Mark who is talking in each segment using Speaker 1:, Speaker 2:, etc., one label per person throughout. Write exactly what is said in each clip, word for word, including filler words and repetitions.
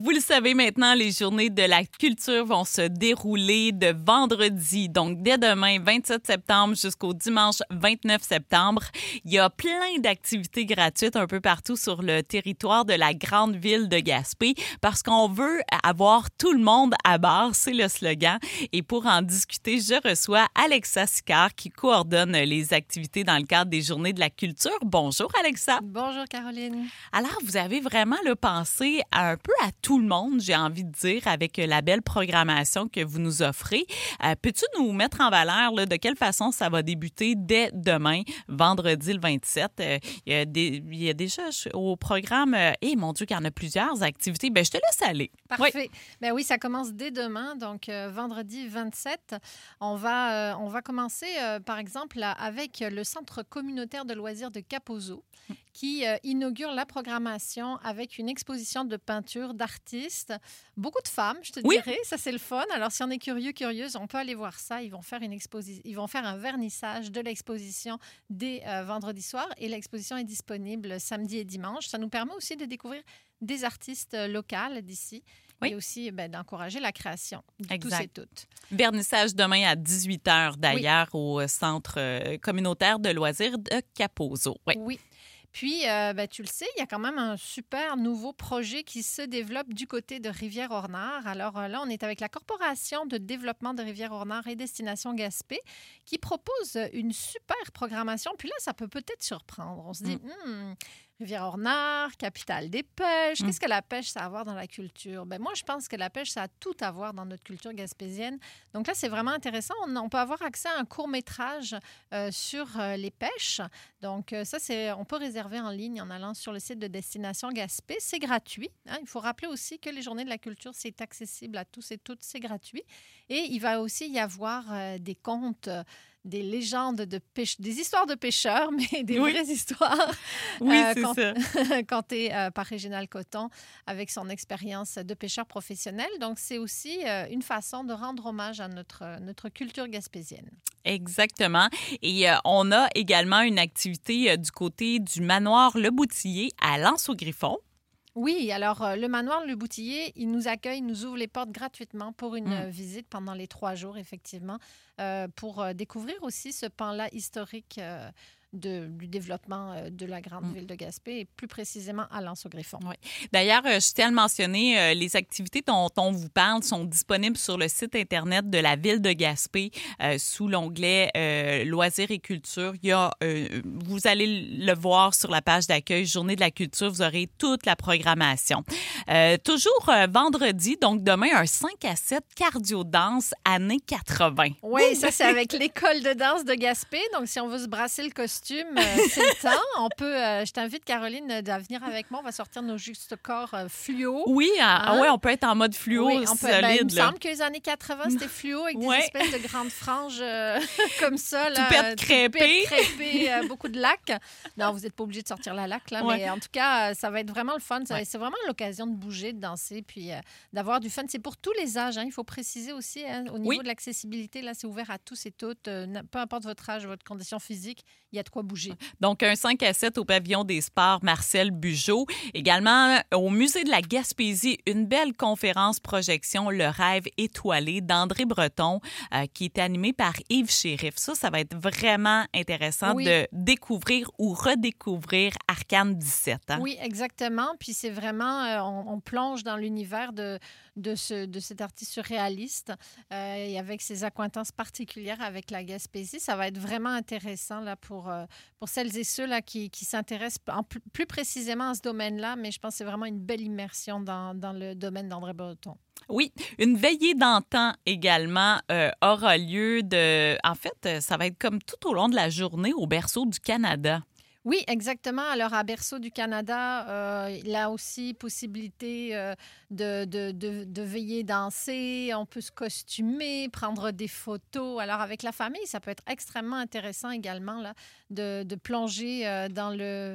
Speaker 1: Vous le savez maintenant, les journées de la culture vont se dérouler de vendredi, donc dès demain, vingt-sept septembre, jusqu'au dimanche vingt-neuf septembre. Il y a plein d'activités gratuites un peu partout sur le territoire de la grande ville de Gaspé parce qu'on veut avoir tout le monde à bord, c'est le slogan. Et pour en discuter, je reçois Alexa Sicard qui coordonne les activités dans le cadre des journées de la culture. Bonjour Alexa.
Speaker 2: Bonjour Caroline.
Speaker 1: Alors, vous avez vraiment le pensé à un peu à tout le monde, j'ai envie de dire, avec la belle programmation que vous nous offrez. Euh, peux-tu nous mettre en valeur là, de quelle façon ça va débuter dès demain, vendredi le vingt-sept? Euh, il, y a des, il y a déjà au programme, et euh, mon Dieu, qu'il y en a plusieurs activités. Bien, je te laisse aller.
Speaker 2: Parfait.
Speaker 1: Oui.
Speaker 2: Ben oui, ça commence dès demain, donc euh, vendredi vingt-sept. On va, euh, on va commencer, euh, par exemple, là, avec le Centre communautaire de loisirs de Kaposo, qui euh, inaugure la programmation avec une exposition de peinture d'artistes. Beaucoup de femmes, je te
Speaker 1: Oui.
Speaker 2: dirais. Ça, c'est le fun. Alors, si on est curieux, curieuse, on peut aller voir ça. Ils vont faire, une exposi- Ils vont faire un vernissage de l'exposition dès euh, vendredi soir. Et l'exposition est disponible samedi et dimanche. Ça nous permet aussi de découvrir des artistes euh, locales d'ici. Oui. Et aussi ben, d'encourager la création de
Speaker 1: exact.
Speaker 2: tous et toutes.
Speaker 1: Vernissage demain à dix-huit heures, d'ailleurs, oui. au Centre euh, communautaire de loisirs de Kaposo.
Speaker 2: Oui. oui. Puis, euh, ben, tu le sais, il y a quand même un super nouveau projet qui se développe du côté de Rivière-Ornard. Alors euh, là, on est avec la Corporation de développement de Rivière-Ornard et Destination Gaspé qui propose une super programmation. Puis là, ça peut peut-être surprendre. On se dit, mm. hmm, Rivière-Ornard, capitale des pêches. Mm. Qu'est-ce que la pêche, ça a à voir dans la culture? Ben, moi, je pense que la pêche, ça a tout à voir dans notre culture gaspésienne. Donc là, c'est vraiment intéressant. On, on peut avoir accès à un court-métrage euh, sur euh, les pêches. Donc euh, ça, c'est, on peut réserver en ligne en allant sur le site de Destination Gaspé. C'est gratuit. Hein. Il faut rappeler aussi que les Journées de la culture, c'est accessible à tous et toutes. C'est gratuit. Et il va aussi y avoir euh, des contes euh, des légendes de pêche, des histoires de pêcheurs, mais des
Speaker 1: oui.
Speaker 2: vraies histoires.
Speaker 1: Oui,
Speaker 2: euh,
Speaker 1: c'est
Speaker 2: quand,
Speaker 1: ça.
Speaker 2: Contées euh, par Réginald Coton avec son expérience de pêcheur professionnel. Donc, c'est aussi euh, une façon de rendre hommage à notre, notre culture gaspésienne.
Speaker 1: Exactement. Et euh, on a également une activité euh, du côté du manoir Le Boutillier à L'Anse-au-Griffon.
Speaker 2: Oui, alors euh, le manoir Le Boutillier, il nous accueille, nous ouvre les portes gratuitement pour une mmh. visite pendant les trois jours, effectivement, euh, pour euh, découvrir aussi ce pan-là historique euh, de, du développement euh, de la grande mmh. ville de Gaspé et plus précisément à L'Anse-au-Griffon.
Speaker 1: Oui. D'ailleurs, euh, je tiens à le mentionner, euh, les activités dont on vous parle sont disponibles sur le site Internet de la ville de Gaspé euh, sous l'onglet euh, Loisirs et culture. Il y a, euh, vous allez le voir sur la page d'accueil Journée de la culture, vous aurez toute la programmation. Euh, toujours euh, vendredi, donc demain, un cinq à sept cardio-danse années quatre-vingt.
Speaker 2: Oui, ça c'est avec l'école de danse de Gaspé. Donc, si on veut se brasser le costume, Euh, c'est le temps. On peut, euh, je t'invite, Caroline, à venir avec moi. On va sortir nos justes corps euh, fluo.
Speaker 1: Oui, hein? Ah, ouais, on peut être en mode fluo
Speaker 2: oui, on peut,
Speaker 1: solide.
Speaker 2: Ben, il me
Speaker 1: là.
Speaker 2: semble que les années quatre-vingt, c'était fluo avec
Speaker 1: ouais.
Speaker 2: des espèces de grandes franges euh, comme ça. Là,
Speaker 1: Toupette crêpée.
Speaker 2: Toupette crêpée, euh, beaucoup de lac. Non, vous n'êtes pas obligé de sortir la lac, là, ouais. mais en tout cas, ça va être vraiment le fun. Ça, ouais. C'est vraiment l'occasion de bouger, de danser, puis euh, d'avoir du fun. C'est pour tous les âges. Hein. Il faut préciser aussi, hein, au niveau oui. de l'accessibilité, là, c'est ouvert à tous et toutes. Euh, peu importe votre âge, votre condition physique, il y a de quoi bouger.
Speaker 1: Donc, un cinq à sept au pavillon des sports Marcel Bugeaud. Également, au musée de la Gaspésie, une belle conférence projection Le rêve étoilé d'André Breton euh, qui est animée par Yves Chérif. Ça, ça va être vraiment intéressant oui. de découvrir ou redécouvrir Arcane dix-sept. Hein?
Speaker 2: Oui, exactement. Puis c'est vraiment, euh, on, on plonge dans l'univers de, de, ce, de cet artiste surréaliste euh, et avec ses accointances particulières avec la Gaspésie. Ça va être vraiment intéressant là, pour, euh, pour celles et ceux là, qui, qui s'intéressent en plus, plus précisément à ce domaine-là, mais je pense que c'est vraiment une belle immersion dans, dans le domaine d'André Breton.
Speaker 1: Oui, une veillée d'antan également euh, aura lieu de... En fait, ça va être comme tout au long de la journée au Berceau du Canada.
Speaker 2: Oui, exactement. Alors, à Berceau du Canada, euh, il y a aussi possibilité euh, de, de, de, de veiller danser. On peut se costumer, prendre des photos. Alors, avec la famille, ça peut être extrêmement intéressant également là, de, de plonger euh, dans le...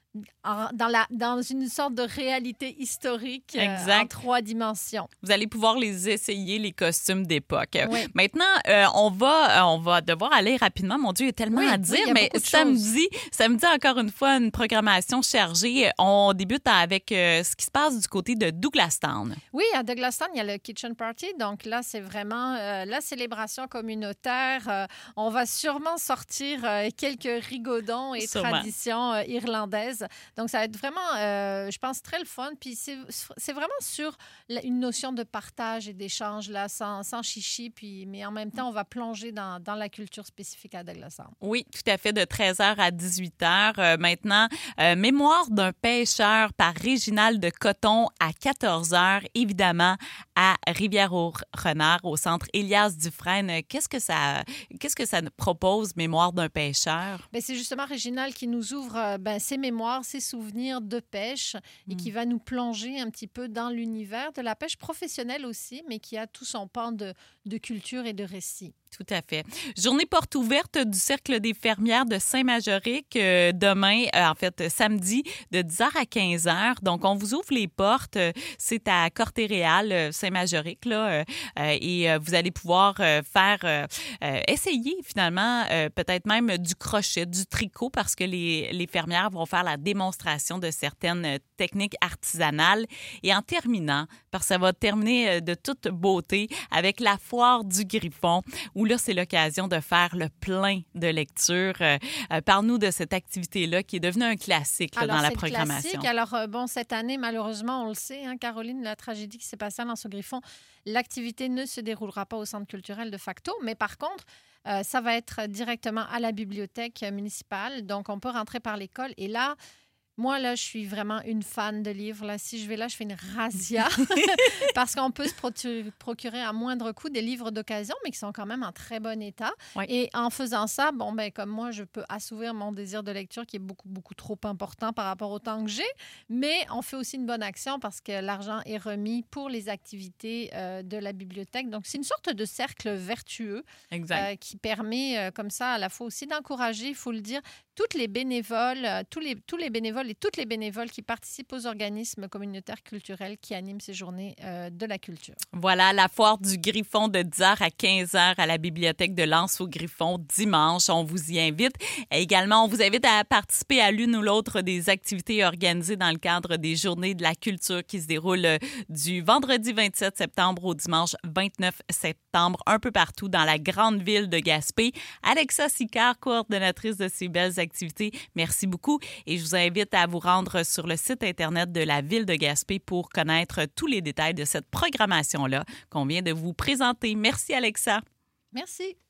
Speaker 2: en, dans, la, dans une sorte de réalité historique euh, en trois dimensions.
Speaker 1: Vous allez pouvoir les essayer, les costumes d'époque.
Speaker 2: Oui.
Speaker 1: Maintenant, euh, on, va, on va devoir aller rapidement. Mon Dieu, il y a tellement
Speaker 2: oui,
Speaker 1: à dire,
Speaker 2: oui,
Speaker 1: mais samedi, samedi, encore une fois, une programmation chargée. On débute avec euh, ce qui se passe du côté de Douglastown.
Speaker 2: Oui, à Douglastown, il y a le Kitchen Party. Donc là, c'est vraiment euh, la célébration communautaire. Euh, on va sûrement sortir euh, quelques rigodons et sûrement. traditions euh, irlandaises. Donc, ça va être vraiment, euh, je pense, très le fun. Puis, c'est, c'est vraiment sur la, une notion de partage et d'échange, là, sans, sans chichi. Puis, mais en même temps, on va plonger dans, dans la culture spécifique à Douglastown.
Speaker 1: Oui, tout à fait, de treize heures à dix-huit heures. Euh, maintenant, euh, Mémoire d'un pêcheur par Réginald de Coton à quatorze heures, évidemment, à Rivière-au-Renard, au centre Élias Dufresne. Qu'est-ce que ça, qu'est-ce que ça propose, Mémoire d'un pêcheur?
Speaker 2: Bien, c'est justement Réginald qui nous ouvre ben, ses mémoires, ses souvenirs de pêche et mm. qui va nous plonger un petit peu dans l'univers de la pêche professionnelle aussi, mais qui a tout son pan de, de culture et de récit.
Speaker 1: Tout à fait. Journée porte ouverte du Cercle des fermières de Saint-Majoric euh, demain, euh, en fait samedi, de dix heures à quinze heures. Donc, on vous ouvre les portes. C'est à Corté-Réal, Saint-Majoric, là, euh, et euh, vous allez pouvoir euh, faire, euh, euh, essayer finalement, euh, peut-être même du crochet, du tricot, parce que les, les fermières vont faire la démonstration de certaines techniques artisanales. Et en terminant, parce que ça va terminer de toute beauté, avec la foire du Griffon, où là, c'est l'occasion de faire le plein de lecture. Euh, euh, parle-nous de cette activité-là qui est devenue un classique là,
Speaker 2: Alors,
Speaker 1: dans la
Speaker 2: c'est
Speaker 1: programmation.
Speaker 2: Classique. Alors, euh, bon, cette année, malheureusement, on le sait, hein, Caroline, la tragédie qui s'est passée à L'Anse-au-Griffon, l'activité ne se déroulera pas au centre culturel de facto, mais par contre, euh, ça va être directement à la bibliothèque municipale. Donc, on peut rentrer par l'école. Et là, moi, là, je suis vraiment une fan de livres. Là, si je vais là, je fais une razzia parce qu'on peut se procurer à moindre coût des livres d'occasion, mais qui sont quand même en très bon état. Oui. Et en faisant ça, bon, ben, comme moi, je peux assouvir mon désir de lecture qui est beaucoup, beaucoup trop important par rapport au temps que j'ai. Mais on fait aussi une bonne action parce que l'argent est remis pour les activités euh, de la bibliothèque. Donc, c'est une sorte de cercle vertueux euh, qui permet euh, comme ça à la fois aussi d'encourager, il faut le dire, toutes les bénévoles, euh, tous les, tous les bénévoles et toutes les bénévoles qui participent aux organismes communautaires culturels qui animent ces journées euh, de la culture.
Speaker 1: Voilà, la foire du Griffon de dix heures à quinze heures à la bibliothèque de l'Anse-au-Griffon dimanche. On vous y invite. Et également, on vous invite à participer à l'une ou l'autre des activités organisées dans le cadre des journées de la culture qui se déroulent du vendredi vingt-sept septembre au dimanche vingt-neuf septembre, un peu partout dans la grande ville de Gaspé. Alexa Sicard, coordonnatrice de ces belles activités, merci beaucoup. Et je vous invite à vous rendre sur le site Internet de la Ville de Gaspé pour connaître tous les détails de cette programmation-là qu'on vient de vous présenter. Merci, Alexa.
Speaker 2: Merci.